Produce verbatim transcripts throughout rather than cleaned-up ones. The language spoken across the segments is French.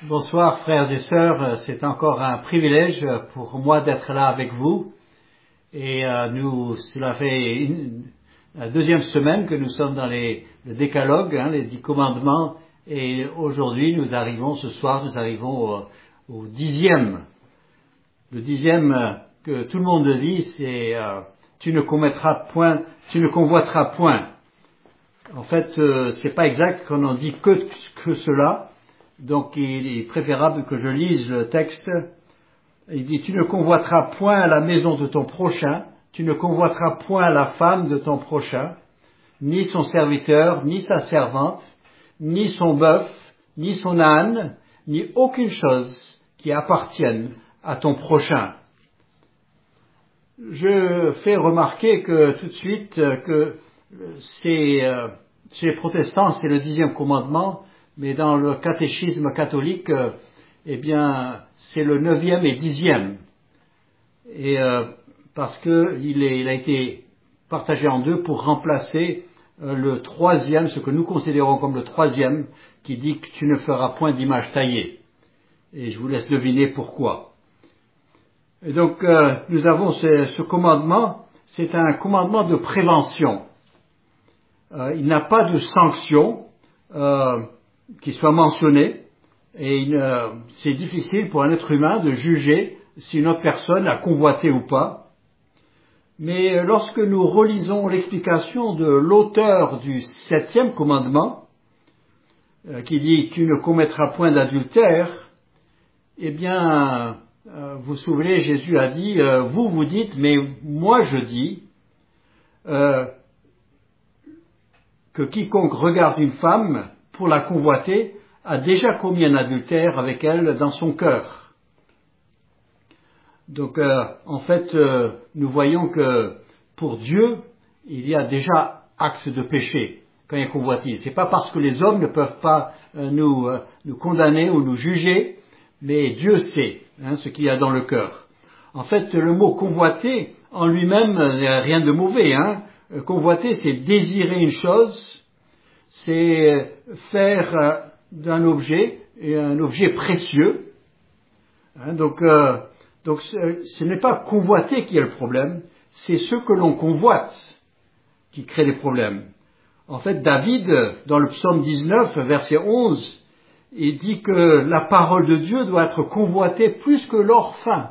Bonsoir frères et sœurs, c'est encore un privilège pour moi d'être là avec vous et euh, nous, cela fait une, la deuxième semaine que nous sommes dans les, le décalogue, hein, les dix commandements, et aujourd'hui nous arrivons, ce soir nous arrivons au, au dixième. Le dixième euh, que tout le monde dit, c'est euh, tu ne commettras point, tu ne convoiteras point. En fait, euh, c'est pas exact qu'on en dit que, que cela. Donc il est préférable que je lise le texte. Il dit, tu ne convoiteras point la maison de ton prochain, tu ne convoiteras point la femme de ton prochain, ni son serviteur, ni sa servante, ni son bœuf, ni son âne, ni aucune chose qui appartienne à ton prochain. Je fais remarquer que tout de suite que c'est, euh, chez les protestants c'est le dixième commandement, mais dans le catéchisme catholique, euh, eh bien, c'est le neuvième et dixième. Et euh, parce que il, est, il a été partagé en deux pour remplacer euh, le troisième, ce que nous considérons comme le troisième, qui dit que tu ne feras point d'image taillée. Et je vous laisse deviner pourquoi. Et donc, euh, nous avons ce, ce commandement, c'est un commandement de prévention. Euh, il n'a pas de sanction euh, qui soit mentionnée, et il, euh, c'est difficile pour un être humain de juger si une autre personne a convoité ou pas. Mais lorsque nous relisons l'explication de l'auteur du septième commandement, euh, qui dit « tu ne commettras point d'adultère », eh bien, euh, vous vous souvenez, Jésus a dit euh, « vous, vous dites, mais moi je dis euh, que quiconque regarde une femme pour la convoiter a déjà commis un adultère avec elle dans son cœur. » Donc, euh, en fait, euh, nous voyons que pour Dieu, il y a déjà acte de péché quand il y a convoitise. C'est pas parce que les hommes ne peuvent pas euh, nous, euh, nous condamner ou nous juger, mais Dieu sait hein, ce qu'il y a dans le cœur. En fait, le mot convoiter en lui-même n'a rien de mauvais. Hein. Convoiter, c'est désirer une chose, c'est faire euh, d'un objet un objet précieux. Hein, donc, euh, donc ce, ce n'est pas convoiter qui est le problème, c'est ce que l'on convoite qui crée les problèmes. En fait, David, dans le psaume dix-neuf, verset onze, il dit que la parole de Dieu doit être convoitée plus que l'or fin.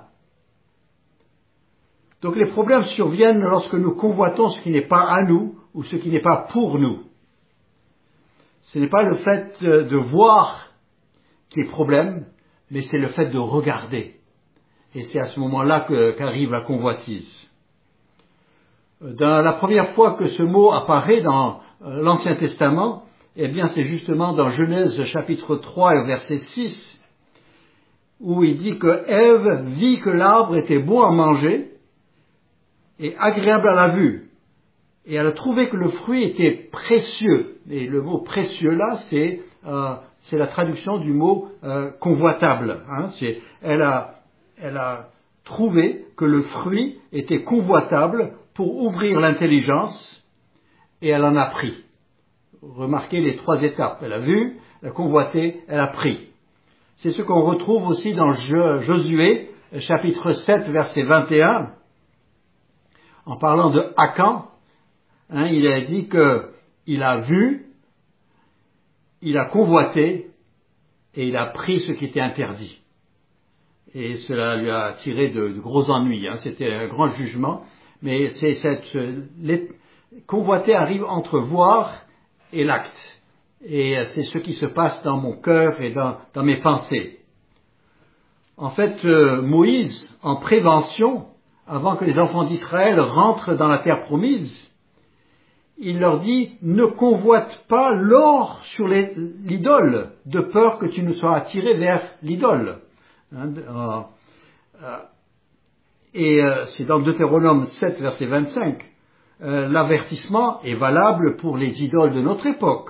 Donc les problèmes surviennent lorsque nous convoitons ce qui n'est pas à nous ou ce qui n'est pas pour nous. Ce n'est pas le fait de voir qui est problème, mais c'est le fait de regarder. Et c'est à ce moment-là que, qu'arrive la convoitise. Dans la première fois que ce mot apparaît dans l'Ancien Testament, eh bien c'est justement dans Genèse chapitre trois et verset six, où il dit que Ève vit que l'arbre était bon à manger et agréable à la vue. Et elle a trouvé que le fruit était précieux. Et le mot précieux là, c'est, euh, c'est la traduction du mot euh, convoitable. Hein. C'est, elle, a, elle a trouvé que le fruit était convoitable pour ouvrir l'intelligence, et elle en a pris. Remarquez les trois étapes. Elle a vu, elle a convoité, elle a pris. C'est ce qu'on retrouve aussi dans Josué, chapitre sept, verset vingt et un. En parlant de Akan, hein, il a dit qu'il a vu, il a convoité, et il a pris ce qui était interdit. Et cela lui a tiré de, de gros ennuis. Hein. C'était un grand jugement. Mais c'est cette, les, convoiter arrive entre voir et l'acte. Et c'est ce qui se passe dans mon cœur et dans, dans mes pensées. En fait, euh, Moïse, en prévention, avant que les enfants d'Israël rentrent dans la terre promise, il leur dit, ne convoite pas l'or sur les, l'idole, de peur que tu ne sois attiré vers l'idole. Hein, euh, euh, et euh, c'est dans Deutéronome sept, verset vingt-cinq. Euh, l'avertissement est valable pour les idoles de notre époque.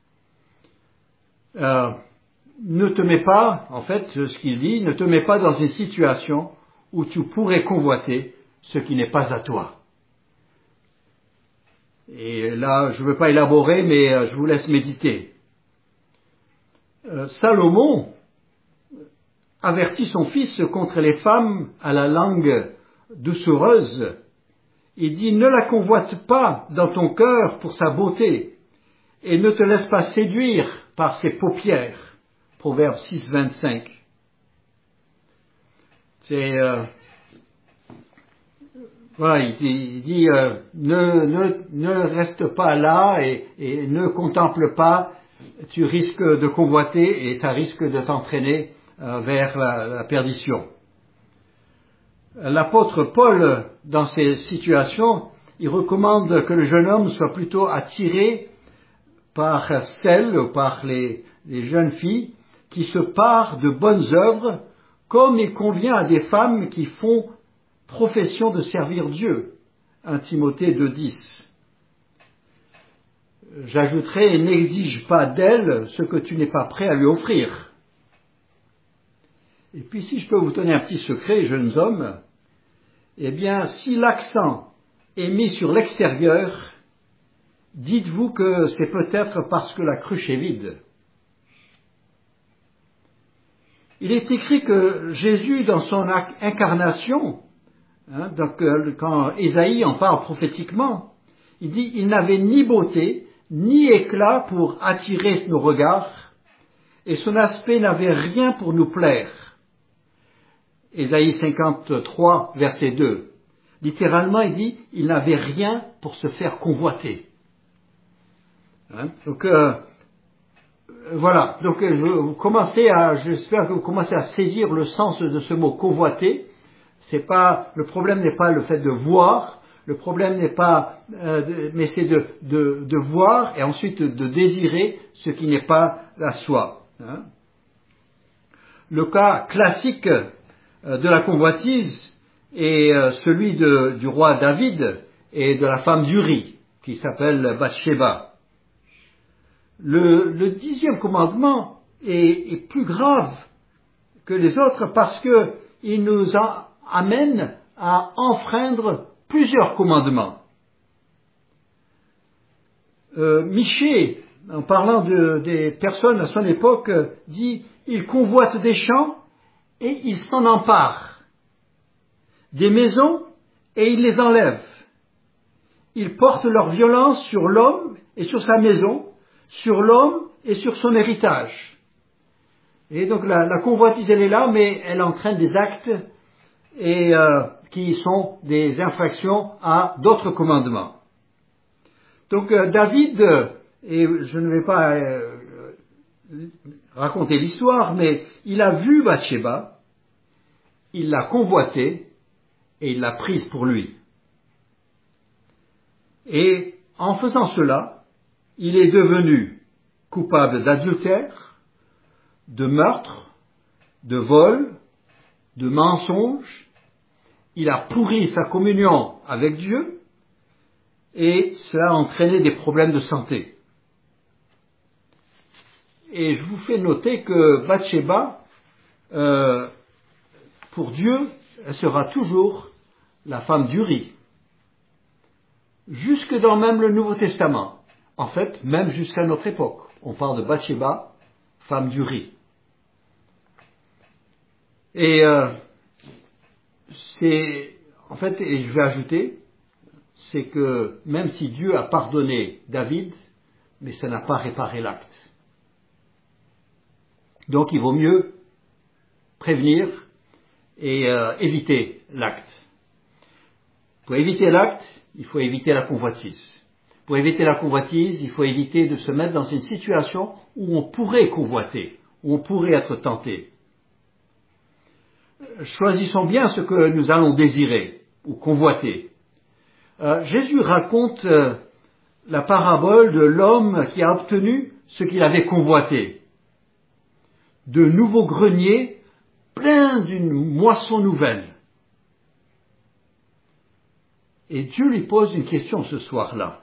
Euh, ne te mets pas, en fait, ce qu'il dit, ne te mets pas dans une situation où tu pourrais convoiter ce qui n'est pas à toi. Et là, je ne veux pas élaborer, mais je vous laisse méditer. Euh, Salomon, avertit son fils contre les femmes à la langue doucereuse. Il dit, ne la convoite pas dans ton cœur pour sa beauté, et ne te laisse pas séduire par ses paupières. Proverbe six, vingt-cinq. C'est, euh, voilà, il dit, il dit euh, ne, ne, ne reste pas là et, et ne contemple pas, tu risques de convoiter et tu risques de t'entraîner euh, vers la, la perdition. L'apôtre Paul, dans ces situations, il recommande que le jeune homme soit plutôt attiré par celles, par les, les jeunes filles, qui se parent de bonnes œuvres, comme il convient à des femmes qui font profession de servir Dieu. un Timothée deux, dix. J'ajouterai, n'exige pas d'elle ce que tu n'es pas prêt à lui offrir. Et puis si je peux vous donner un petit secret, jeunes hommes, eh bien, si l'accent est mis sur l'extérieur, dites-vous que c'est peut-être parce que la cruche est vide. Il est écrit que Jésus, dans son incarnation, hein, donc, quand Ésaïe en parle prophétiquement, il dit « Il n'avait ni beauté, ni éclat pour attirer nos regards, et son aspect n'avait rien pour nous plaire. » Ésaïe cinquante-trois, verset deux. Littéralement, il dit « Il n'avait rien pour se faire convoiter. » Hein, donc, euh, voilà. Donc, je, vous commencez à, j'espère que vous commencez à saisir le sens de ce mot convoiter. C'est pas, le problème n'est pas le fait de voir, le problème n'est pas, euh, de, mais c'est de, de, de voir et ensuite de désirer ce qui n'est pas la soi. Hein. Le cas classique euh, de la convoitise est euh, celui de, du roi David et de la femme d'Uri, qui s'appelle Bathsheba. Le, le dixième commandement est, est plus grave que les autres parce que il nous a, amène à enfreindre plusieurs commandements. Euh, Michée, en parlant de, des personnes à son époque, dit « Ils convoitent des champs et ils s'en emparent, des maisons et ils les enlèvent. Ils portent leur violence sur l'homme et sur sa maison, sur l'homme et sur son héritage. » Et donc la, la convoitise, elle est là, mais elle entraîne des actes et euh, qui sont des infractions à d'autres commandements. Donc euh, David, et je ne vais pas euh, raconter l'histoire, mais il a vu Bathsheba, il l'a convoitée et il l'a prise pour lui. Et en faisant cela, il est devenu coupable d'adultère, de meurtre, de vol, de mensonge. Il a pourri sa communion avec Dieu et cela a entraîné des problèmes de santé. Et je vous fais noter que Bathsheba, euh, pour Dieu, elle sera toujours la femme d'Uri. Jusque dans même le Nouveau Testament. En fait, même jusqu'à notre époque. On parle de Bathsheba, femme d'Uri. Et euh, c'est, en fait, et je vais ajouter, c'est que même si Dieu a pardonné David, mais ça n'a pas réparé l'acte. Donc il vaut mieux prévenir et euh, éviter l'acte. Pour éviter l'acte, il faut éviter la convoitise. Pour éviter la convoitise, il faut éviter de se mettre dans une situation où on pourrait convoiter, où on pourrait être tenté. Choisissons bien ce que nous allons désirer ou convoiter. Euh, Jésus raconte euh, la parabole de l'homme qui a obtenu ce qu'il avait convoité. De nouveaux greniers pleins d'une moisson nouvelle. Et Dieu lui pose une question ce soir-là.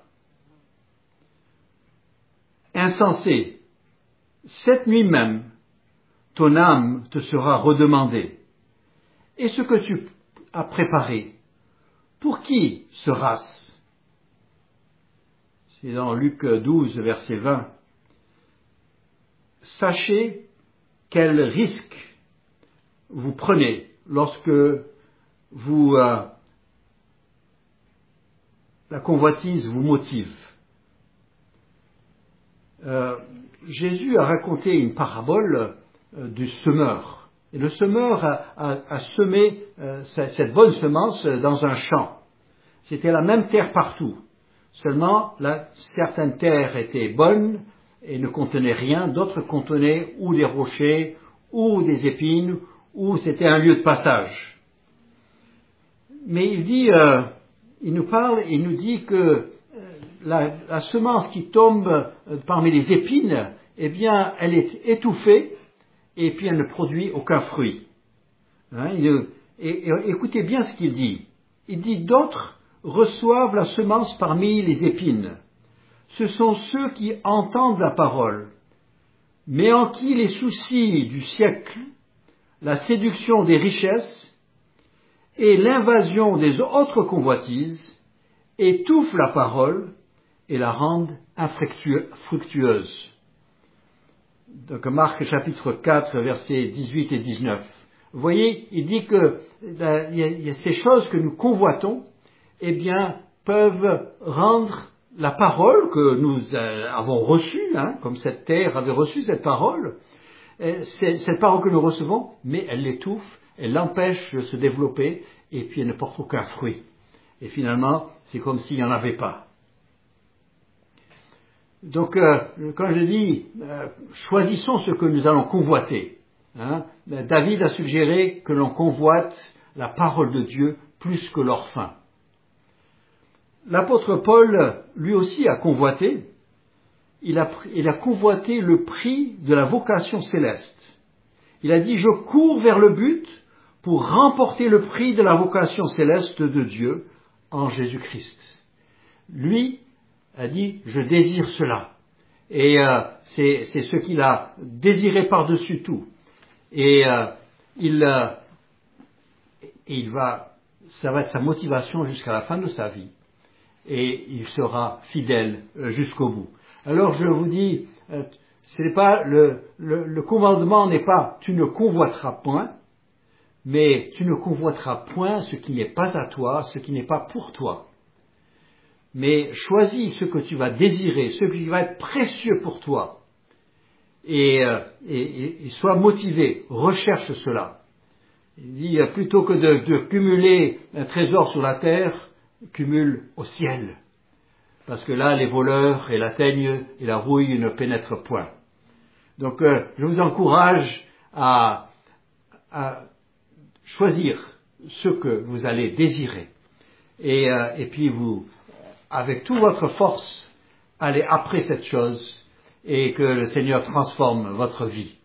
Insensé, cette nuit même, ton âme te sera redemandée. Et ce que tu as préparé, pour qui sera-ce? C'est dans Luc douze, verset vingt. Sachez quel risque vous prenez lorsque vous euh, la convoitise vous motive. Euh, Jésus a raconté une parabole euh, du semeur. Et le semeur a, a, a semé euh, cette bonne semence dans un champ. C'était la même terre partout. Seulement, là, certaines terres étaient bonnes et ne contenaient rien, d'autres contenaient ou des rochers, ou des épines, ou c'était un lieu de passage. Mais il dit, euh, il nous parle, il nous dit que euh, la, la semence qui tombe euh, parmi les épines, eh bien, elle est étouffée et puis elle ne produit aucun fruit. Hein, il, et, et écoutez bien ce qu'il dit. Il dit d'autres reçoivent la semence parmi les épines. Ce sont ceux qui entendent la parole, mais en qui les soucis du siècle, la séduction des richesses et l'invasion des autres convoitises étouffent la parole et la rendent infructueuse. Donc Marc chapitre quatre, versets dix-huit et dix-neuf. Vous voyez, il dit que là, il y a, il y a ces choses que nous convoitons, eh bien, peuvent rendre la parole que nous euh, avons reçue, hein, comme cette terre avait reçu cette parole, euh, c'est, cette parole que nous recevons, mais elle l'étouffe, elle l'empêche de se développer, et puis elle ne porte aucun fruit. Et finalement, c'est comme s'il n'y en avait pas. Donc, euh, quand je dis, euh, choisissons ce que nous allons convoiter, hein, David a suggéré que l'on convoite la parole de Dieu plus que leur faim. L'apôtre Paul, lui aussi, a convoité, il a, il a convoité le prix de la vocation céleste. Il a dit, je cours vers le but pour remporter le prix de la vocation céleste de Dieu en Jésus-Christ. Lui a dit, je désire cela. Et euh, c'est, c'est ce qu'il a désiré par-dessus tout. Et euh, il, euh, il va, ça va être sa motivation jusqu'à la fin de sa vie. Et il sera fidèle jusqu'au bout. Alors je vous dis, euh, c'est pas le, le, le commandement n'est pas tu ne convoiteras point, mais tu ne convoiteras point ce qui n'est pas à toi, ce qui n'est pas pour toi. Mais choisis ce que tu vas désirer, ce qui va être précieux pour toi. Et, euh, et, et sois motivé, recherche cela. Il dit, plutôt que de, de cumuler un trésor sur la terre, cumule au ciel. Parce que là, les voleurs et la teigne et la rouille ne pénètrent point. Donc, euh, je vous encourage à, à choisir ce que vous allez désirer. Et, euh, et puis vous, avec toute votre force, allez après cette chose et que le Seigneur transforme votre vie.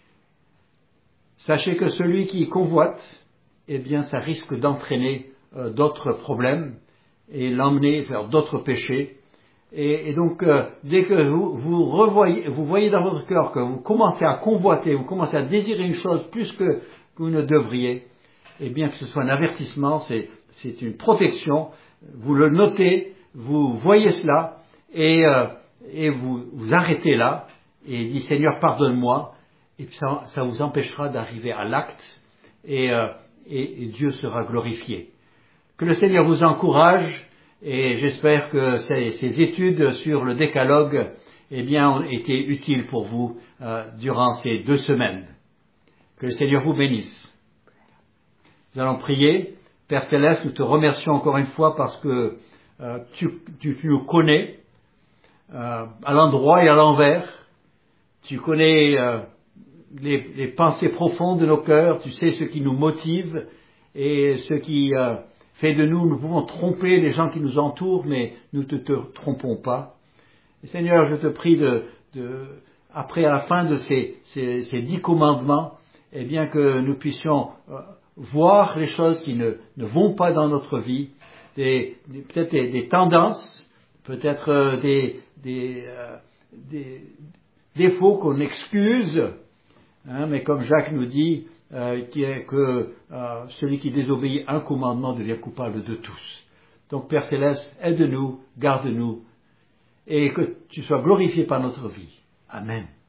Sachez que celui qui convoite, eh bien, ça risque d'entraîner euh, d'autres problèmes et l'emmener vers d'autres péchés. Et, et donc, euh, dès que vous, vous revoyez, vous voyez dans votre cœur que vous commencez à convoiter, vous commencez à désirer une chose plus que, que vous ne devriez, eh bien, que ce soit un avertissement, c'est, c'est une protection. Vous le notez, vous voyez cela, et, euh, et vous vous arrêtez là, et dites, Seigneur, pardonne-moi, et puis ça, ça vous empêchera d'arriver à l'acte, et, euh, et, et Dieu sera glorifié. Que le Seigneur vous encourage, et j'espère que ces, ces études sur le décalogue, eh bien, ont été utiles pour vous euh, durant ces deux semaines. Que le Seigneur vous bénisse. Nous allons prier. Père Céleste, nous te remercions encore une fois parce que euh, tu, tu, tu nous connais euh, à l'endroit et à l'envers. Tu connais euh, les, les pensées profondes de nos cœurs. Tu sais ce qui nous motive et ce qui euh, fait de nous, nous pouvons tromper les gens qui nous entourent, mais nous ne te, te trompons pas. Et Seigneur, je te prie de, de après à la fin de ces, ces, ces dix commandements, eh bien que nous puissions euh, voir les choses qui ne, ne vont pas dans notre vie, des, des, peut-être des, des tendances, peut-être euh, des, des, euh, des défauts qu'on excuse, hein, mais comme Jacques nous dit, euh, qui est que euh, celui qui désobéit un commandement devient coupable de tous. Donc Père Céleste, aide-nous, garde-nous, et que tu sois glorifié par notre vie. Amen.